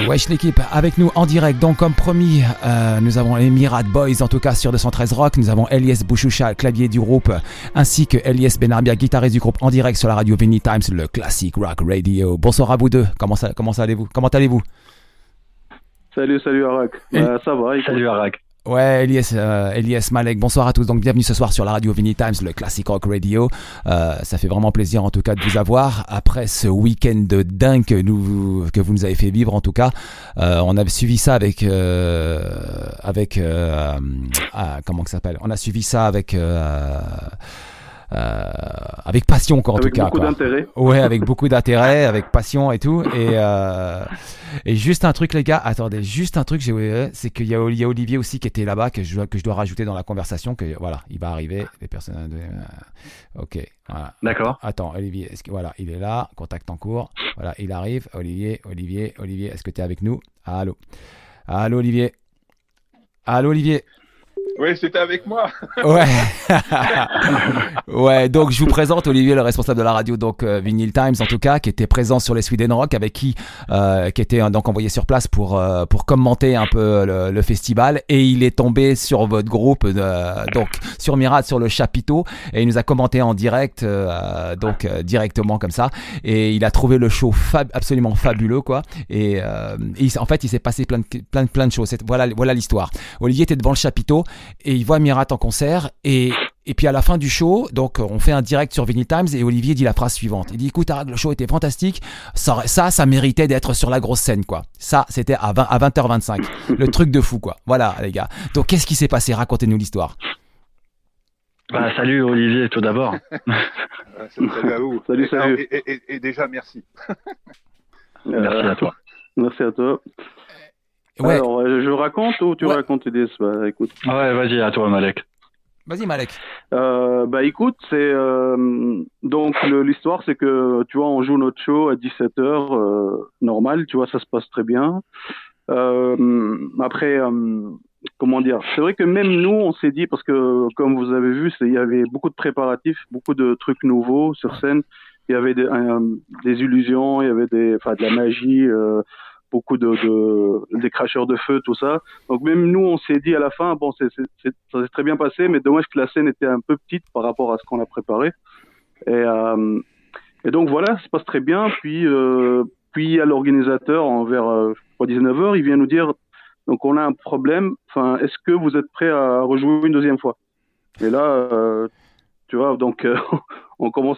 Wesh l'équipe, avec nous en direct, donc comme promis, nous avons les Mirat Boys en tout cas sur 213 Rock, nous avons Elias Bouchoucha, clavier du groupe, ainsi que Elias Benarbia, guitariste du groupe en direct sur la radio Vinny Times, le classic rock radio. Bonsoir à vous deux, comment allez-vous? Salut Arak, ça va. Salut Arak. Ouais, Elias Malek, bonsoir à tous. Donc bienvenue ce soir sur la radio Vinny Times, le Classic Rock Radio. Ça fait vraiment plaisir en tout cas de vous avoir après ce week-end de dingue que vous nous avez fait vivre en tout cas. On a suivi ça avec comment que ça s'appelle ? On a suivi ça avec passion quoi, en tout cas. Avec beaucoup d'intérêt. Ouais, avec beaucoup d'intérêt, avec passion et tout. Et juste un truc les gars, attendez, c'est qu'il y a Olivier aussi qui était là-bas que je dois rajouter dans la conversation, que voilà, il va arriver, les personnes. Ok, voilà. D'accord. Attends, Olivier, voilà, il est là, contact en cours. Voilà, il arrive. Olivier, est-ce que tu es avec nous? Allô, Olivier. Allô, Olivier. Oui, c'était avec moi. Ouais. Ouais, donc je vous présente Olivier, le responsable de la radio, donc Vinyl Times en tout cas, qui était présent sur les Sweden Rock, avec qui était donc envoyé sur place pour commenter un peu le festival, et il est tombé sur votre groupe, donc sur Mirat, sur le chapiteau, et il nous a commenté en direct, directement comme ça, et il a trouvé le show absolument fabuleux quoi, et en fait il s'est passé plein de choses. Voilà l'histoire. Olivier était devant le chapiteau et il voit Mirat en concert, et puis à la fin du show, donc on fait un direct sur Vinyl Times, et Olivier dit la phrase suivante. Il dit écoute Arag, le show était fantastique, ça méritait d'être sur la grosse scène quoi. Ça c'était à 20h25, le truc de fou quoi. Voilà les gars. Donc qu'est-ce qui s'est passé? Racontez-nous l'histoire. Salut Olivier tout d'abord. Salut à vous. Salut. Et déjà merci. Merci à toi. Merci à toi. Ouais. Alors, je raconte ou tu racontes, Idés? Écoute. Ouais, vas-y, à toi, Malek. Vas-y, Malek. Écoute, c'est donc l'histoire, c'est que tu vois, on joue notre show à 17h, normal, tu vois, ça se passe très bien. Après, comment dire, c'est vrai que même nous, on s'est dit, parce que comme vous avez vu, il y avait beaucoup de préparatifs, beaucoup de trucs nouveaux sur scène. Il y avait des illusions, il y avait de la magie. Beaucoup des cracheurs de feu, tout ça. Donc même nous, on s'est dit à la fin, bon, ça s'est très bien passé, mais dommage que la scène était un peu petite par rapport à ce qu'on a préparé. Et donc voilà, ça se passe très bien. Puis à l'organisateur, vers 19h, il vient nous dire, donc on a un problème, est-ce que vous êtes prêts à rejouer une deuxième fois? Et là, tu vois, donc on commence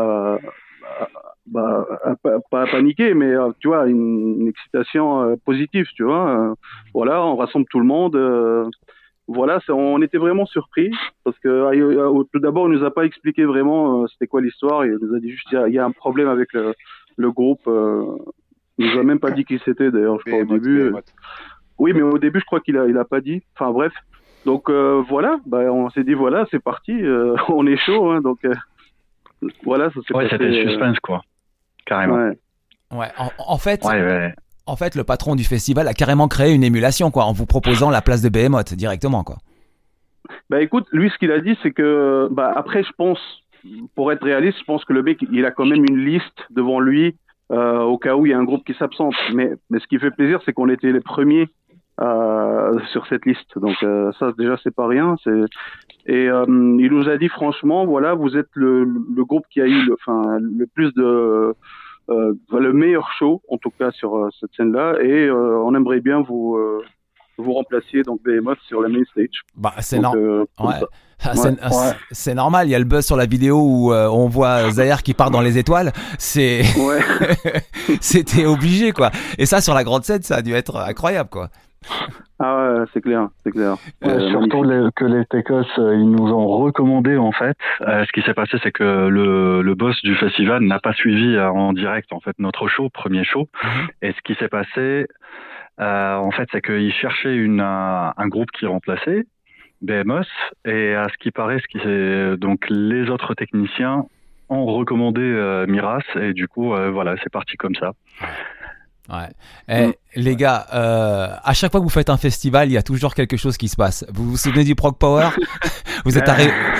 pas à paniquer, mais tu vois, une excitation positive, tu vois. Voilà, on rassemble tout le monde. Voilà, on était vraiment surpris parce que tout d'abord, il nous a pas expliqué vraiment c'était quoi l'histoire. Il nous a dit juste il y a un problème avec le groupe. Il nous a même pas dit qui c'était d'ailleurs, je crois au début. Oui, mais au début, je crois qu'il a pas dit. Enfin bref. Donc voilà, on s'est dit voilà, c'est parti, on est chaud, hein, donc voilà, ça s'est passé. C'était suspense quoi. Carrément. Ouais. En fait, le patron du festival a carrément créé une émulation, quoi, en vous proposant la place de Behemoth directement, quoi. Écoute, lui, ce qu'il a dit, c'est que, après, je pense, pour être réaliste, je pense que le mec, il a quand même une liste devant lui, au cas où il y a un groupe qui s'absente. Mais ce qui fait plaisir, c'est qu'on était les premiers sur cette liste. Donc, ça, déjà, c'est pas rien. Et il nous a dit franchement, voilà, vous êtes le groupe qui a eu le plus le meilleur show, en tout cas sur cette scène-là, et on aimerait bien vous remplaciez donc Behemoth sur la main stage. C'est normal, il y a le buzz sur la vidéo où on voit Zahir qui part dans les étoiles, c'était obligé quoi. Et ça sur la grande scène, ça a dû être incroyable quoi. Ah ouais, c'est clair. Surtout que les Techos, ils nous ont recommandé en fait. Ce qui s'est passé, c'est que le boss du festival n'a pas suivi en direct en fait notre show, premier show. Et ce qui s'est passé, en fait, c'est qu'il cherchait un groupe qui remplaçait Behemoth, et à ce qui paraît, donc les autres techniciens ont recommandé Miras, et du coup, voilà, c'est parti comme ça. Ouais. Les gars, à chaque fois que vous faites un festival, il y a toujours quelque chose qui se passe. Vous vous souvenez du Prog Power? Vous êtes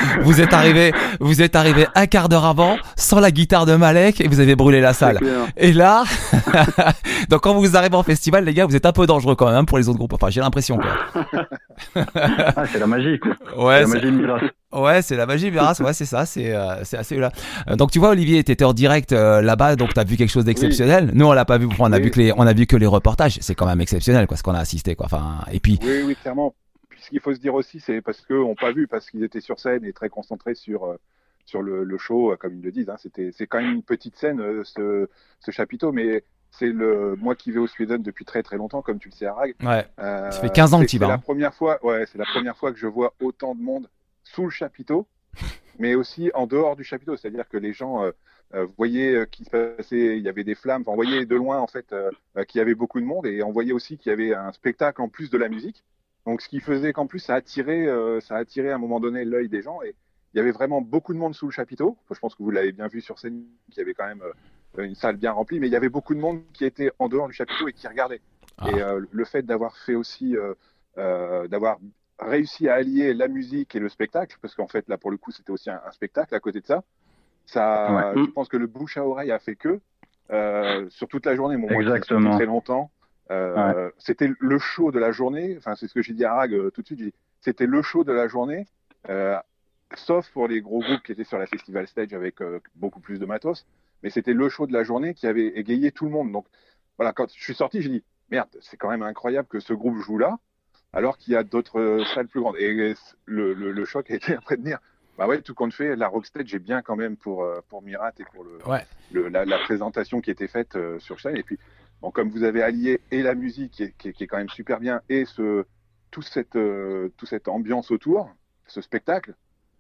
arrivé un quart d'heure avant, sans la guitare de Malek, et vous avez brûlé la salle. Et là, donc quand vous arrivez en festival, les gars, vous êtes un peu dangereux quand même pour les autres groupes. Enfin, j'ai l'impression, quoi. C'est la magie, quoi. Ouais, la magie de Miras. Ouais, c'est la magie Miras, ouais, c'est ça, c'est assez là. Donc tu vois, Olivier, t'étais en direct là-bas, donc t'as vu quelque chose d'exceptionnel. Nous, on l'a pas vu, on a vu que les reportages, c'est quand même exceptionnel, quoi, ce qu'on a assisté, quoi. Enfin, et puis. Oui, clairement. Puis ce qu'il faut se dire aussi, c'est parce qu'ils n'ont pas vu, parce qu'ils étaient sur scène et très concentrés sur le show, comme ils le disent. Hein. C'est quand même une petite scène, ce chapiteau, mais c'est moi qui vais au Sweden depuis très très longtemps, comme tu le sais, Arag. Ouais. Ça fait 15 ans que tu y vas. C'est la première fois que je vois autant de monde sous le chapiteau, mais aussi en dehors du chapiteau. C'est-à-dire que les gens voyaient qu'il se passait, il y avait des flammes, on voyait de loin en fait qu'il y avait beaucoup de monde, et on voyait aussi qu'il y avait un spectacle en plus de la musique. Donc ce qui faisait qu'en plus ça attirait à un moment donné l'œil des gens, et il y avait vraiment beaucoup de monde sous le chapiteau. Je pense que vous l'avez bien vu sur scène, qu'il y avait quand même une salle bien remplie, mais il y avait beaucoup de monde qui était en dehors du chapiteau et qui regardait. Et le fait d'avoir fait aussi d'avoir réussi à allier la musique et le spectacle, parce qu'en fait là pour le coup c'était aussi un spectacle à côté de ça. Je pense que le bouche à oreille a fait que sur toute la journée, Exactement. Très longtemps. C'était le show de la journée. Enfin, c'est ce que j'ai dit à Rag tout de suite. C'était le show de la journée, sauf pour les gros groupes qui étaient sur la festival stage avec beaucoup plus de matos. Mais c'était le show de la journée qui avait égayé tout le monde. Donc voilà, quand je suis sorti, j'ai dit merde, c'est quand même incroyable que ce groupe joue là, alors qu'il y a d'autres salles plus grandes. Et le choc a été après de dire. Bah ouais, tout compte fait, la Rockstage est bien quand même pour Mirat et pour la présentation qui était faite sur scène. Et puis, bon, comme vous avez allié et la musique qui est quand même super bien, et toute cette ambiance autour, ce spectacle,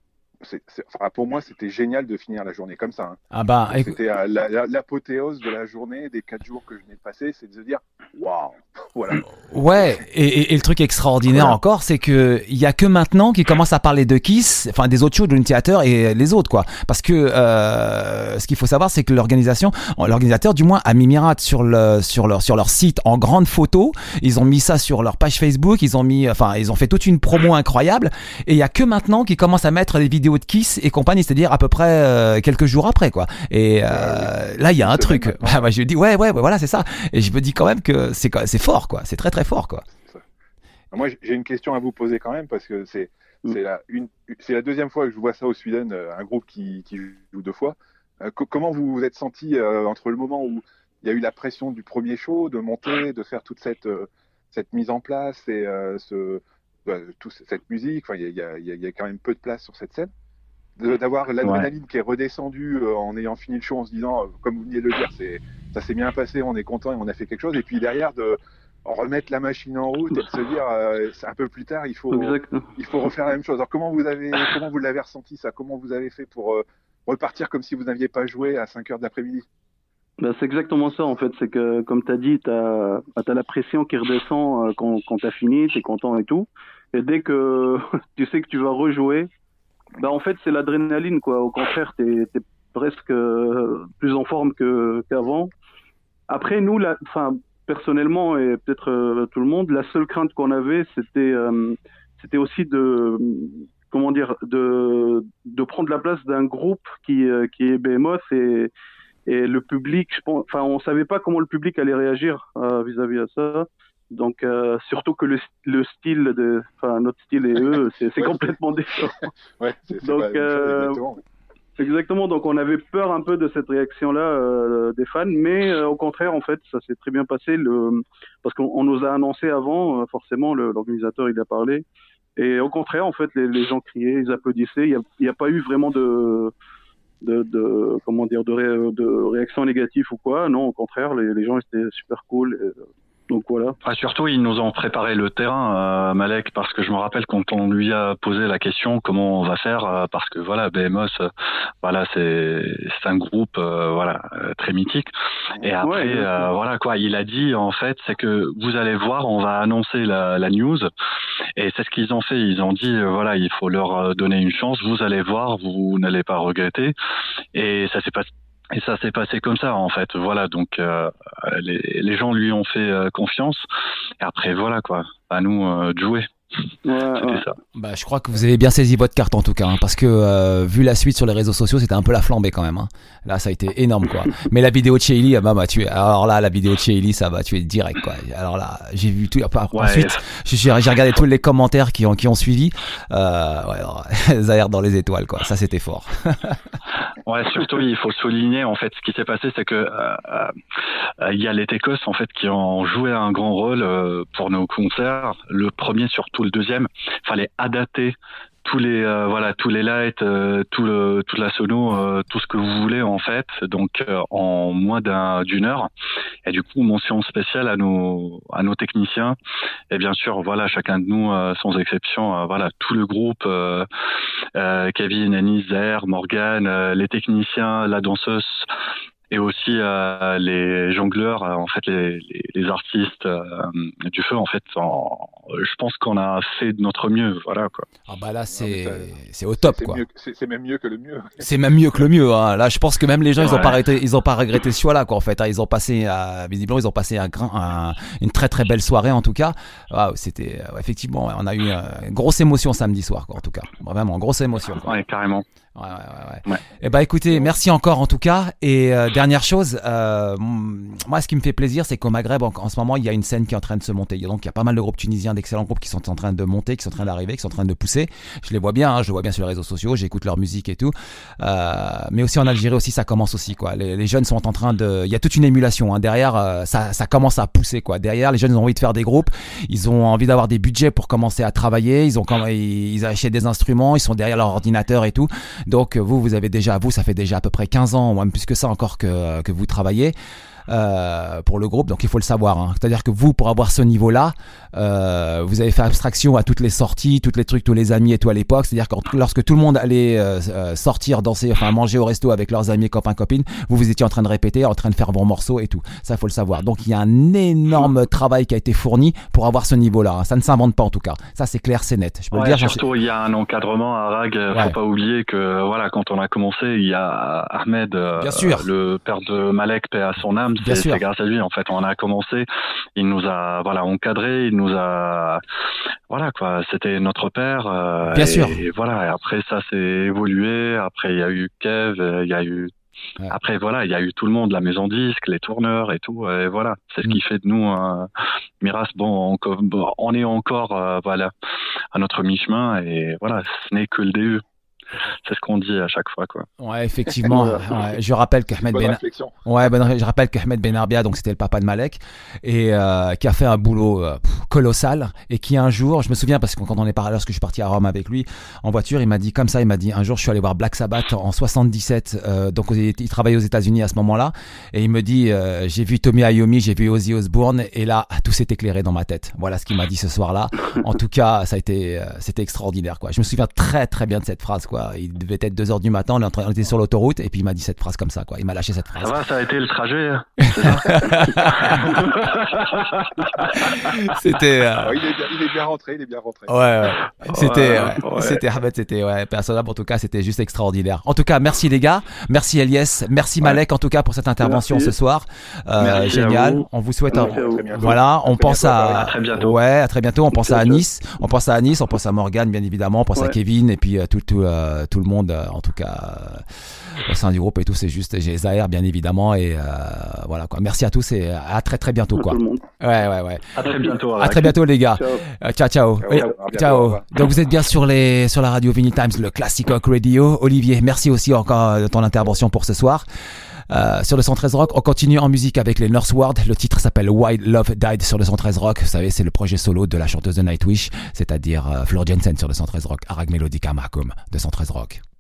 pour moi, c'était génial de finir la journée comme ça. Hein. Ah bah, c'était l'apothéose de la journée des 4 jours que je venais de passer, c'est de se dire waouh, voilà. Ouais, et le truc extraordinaire encore, c'est que il y a que maintenant qu'ils commencent à parler de Kiss, enfin des autres shows de Dream Theater et les autres, quoi. Parce que ce qu'il faut savoir, c'est que l'organisateur du moins a mis Mirat sur leur site en grande photo. Ils ont mis ça sur leur page Facebook. Ils ont fait toute une promo incroyable. Et il y a que maintenant qu'ils commencent à mettre des vidéos de Kiss et compagnie, c'est-à-dire à peu près quelques jours après, quoi. Et là, il y a un truc. Bah, je dis ouais, voilà, c'est ça. Et je me dis quand même que c'est fort, quoi. C'est très très fort, quoi. Moi, j'ai une question à vous poser quand même, parce que c'est la deuxième fois que je vois ça au Sweden, un groupe qui joue 2 fois. Comment vous vous êtes senti entre le moment où il y a eu la pression du premier show, de monter, de faire toute cette mise en place et toute cette musique. Enfin, il y a quand même peu de place sur cette scène. D'avoir l'adrénaline qui est redescendue en ayant fini le show en se disant, comme vous veniez de le dire, ça s'est bien passé, on est content et on a fait quelque chose. Et puis derrière, de remettre la machine en route et de se dire, un peu plus tard, il faut refaire la même chose. Alors comment vous l'avez ressenti ça? Comment vous avez fait pour repartir comme si vous n'aviez pas joué à 5 heures de l'après-midi? Ben, c'est exactement ça en fait, c'est que comme tu as dit, t'as la pression qui redescend quand t'as fini, t'es content et tout. Et dès que tu sais que tu vas rejouer, ben en fait c'est l'adrénaline quoi. Au contraire, t'es presque plus en forme qu'avant. Après nous, personnellement et peut-être tout le monde, la seule crainte qu'on avait, c'était aussi de prendre la place d'un groupe qui est Behemoth et le public, on savait pas comment le public allait réagir vis-à-vis de ça. Donc surtout que le style notre style et eux, c'est complètement différent. Ouais, donc exactement. Donc on avait peur un peu de cette réaction-là des fans, mais au contraire en fait, ça s'est très bien passé parce qu'on nous a annoncé avant, forcément l'organisateur il a parlé, et au contraire en fait les gens criaient, ils applaudissaient. Il y a pas eu vraiment de réaction négative ou quoi. Non, au contraire, les gens étaient super cool. Donc voilà. Surtout, ils nous ont préparé le terrain, Malek, parce que je me rappelle quand on lui a posé la question comment on va faire, parce que voilà, Behemoth, c'est un groupe très mythique. Et après, voilà quoi, il a dit en fait, c'est que vous allez voir, on va annoncer la news. Et c'est ce qu'ils ont fait. Ils ont dit voilà, il faut leur donner une chance. Vous allez voir, vous n'allez pas regretter. Et ça s'est Et ça s'est passé comme ça, en fait. Voilà, donc les gens lui ont fait confiance. Et après, voilà, quoi. À nous de jouer. C'était ça. Bah, je crois que vous avez bien saisi votre carte en tout cas, hein, parce que vu la suite sur les réseaux sociaux, c'était un peu la flambée quand même. Hein. Là, ça a été énorme, quoi. Mais la vidéo de chez Ellie, m'a tué. Alors là, la vidéo de chez Ellie, ça m'a tué direct, quoi. Alors là, j'ai vu tout. Ensuite, j'ai regardé tous les commentaires qui ont suivi. Zahir dans les étoiles, quoi. Ça, c'était fort. Ouais, surtout, il faut souligner, en fait, ce qui s'est passé, c'est que il y a les Tecos, en fait, qui ont joué un grand rôle pour nos concerts. Le premier, surtout le deuxième, fallait adapter tous les lights, toute la sono, tout ce que vous voulez en fait, donc en moins d'une heure. Et du coup, mention spéciale à nos techniciens et bien sûr voilà chacun de nous sans exception, voilà tout le groupe, Kevin, Anis, Zahir, Morgan, les techniciens, la danseuse. Et aussi les jongleurs, en fait les artistes du feu, en fait, je pense qu'on a fait de notre mieux, voilà quoi. Ah bah là c'est au top quoi. C'est même mieux que le mieux. C'est même mieux que le mieux. Hein. Là je pense que même les gens ils ont pas regretté ce choix là quoi en fait. Hein. Ils ont passé visiblement ils ont passé une très très belle soirée en tout cas. Waouh, c'était effectivement on a eu une grosse émotion samedi soir quoi en tout cas. Vraiment grosse émotion. Quoi. Ouais carrément. Ouais. Et bah écoutez, merci encore en tout cas. Et dernière chose, moi ce qui me fait plaisir, c'est qu'au Maghreb en ce moment il y a une scène qui est en train de se monter. Donc il y a pas mal de groupes tunisiens, d'excellents groupes qui sont en train de monter, qui sont en train d'arriver, qui sont en train de pousser. Je les vois bien, je les vois bien sur les réseaux sociaux, j'écoute leur musique et tout. Mais aussi en Algérie aussi ça commence aussi quoi. Les jeunes sont en train de, il y a toute une émulation hein. Derrière, ça commence à pousser quoi. Derrière les jeunes ils ont envie de faire des groupes, ils ont envie d'avoir des budgets pour commencer à travailler. Ils achètent des instruments, ils sont derrière leur ordinateur et tout. Donc vous avez déjà, ça fait déjà à peu près 15 ans, ou même plus que ça encore que vous travaillez pour le groupe, donc il faut le savoir. Hein. C'est-à-dire que vous, pour avoir ce niveau-là, vous avez fait abstraction à toutes les sorties, tous les trucs, tous les amis et tout à l'époque. C'est-à-dire que lorsque tout le monde allait sortir, danser, enfin manger au resto avec leurs amis, copains, copines, vous étiez en train de répéter, en train de faire vos morceaux et tout. Ça, faut le savoir. Donc il y a un énorme travail qui a été fourni pour avoir ce niveau-là. Hein. Ça ne s'invente pas en tout cas. Ça c'est clair, c'est net. Je peux le dire. Surtout il y a un encadrement à Rag. Faut pas oublier que voilà, quand on a commencé, il y a Ahmed, le père de Malek, paix à son âme. C'est grâce à lui en fait on a commencé, il nous a encadré, il nous a quoi, c'était notre père bien sûr. Et voilà, et après ça s'est évolué, après il y a eu Kev, il y a eu après voilà, il y a eu tout le monde, la maison disque, les tourneurs et tout, et voilà, c'est ce qui fait de nous Miras, on est encore à notre mi-chemin et voilà, ce n'est que le début. C'est ce qu'on dit à chaque fois, quoi. Ouais, effectivement. Je rappelle qu'Ahmed Ben Arbia, donc c'était le papa de Malek, et qui a fait un boulot colossal, et qui un jour, je me souviens parce que quand lorsque je suis parti à Rome avec lui en voiture, il m'a dit un jour je suis allé voir Black Sabbath en 77, donc il travaillait aux États-Unis à ce moment-là, et il me dit j'ai vu Tommy Iommi, j'ai vu Ozzy Osbourne, et là tout s'est éclairé dans ma tête. Voilà ce qu'il m'a dit ce soir-là. En tout cas, c'était extraordinaire, quoi. Je me souviens très très bien de cette phrase, quoi. Il devait être 2h du matin, on était sur l'autoroute et puis il m'a dit cette phrase comme ça, quoi. Il m'a lâché cette phrase. Ça va, ça a été le trajet. C'était. Il est bien rentré. Ouais. C'était Ahmed, personnellement en tout cas, c'était juste extraordinaire. En tout cas, merci les gars, merci Elias, merci Malek en tout cas pour cette intervention ce soir. Génial. On vous souhaite on pense à très bientôt. Ouais, à très bientôt. On pense à Anis, on pense à Morgan bien évidemment, on pense à Kevin et puis tout le monde en tout cas au sein du groupe et tout. C'est juste, j'ai Zahir bien évidemment et voilà quoi. Merci à tous et à très très bientôt quoi. Ouais. À très bientôt. À très bientôt les gars. Ciao. Donc vous êtes bien sur la radio Vinyl Times, le Classic Rock Radio. Olivier, merci aussi encore de ton intervention pour ce soir. Sur le 113 Rock, on continue en musique avec les Northward. Le titre s'appelle Why Love Died sur le 113 Rock. Vous savez, c'est le projet solo de la chanteuse de Nightwish, c'est-à-dire Floor Jansen sur le 113 Rock, Arag Melodica Mahkoum de 113 Rock.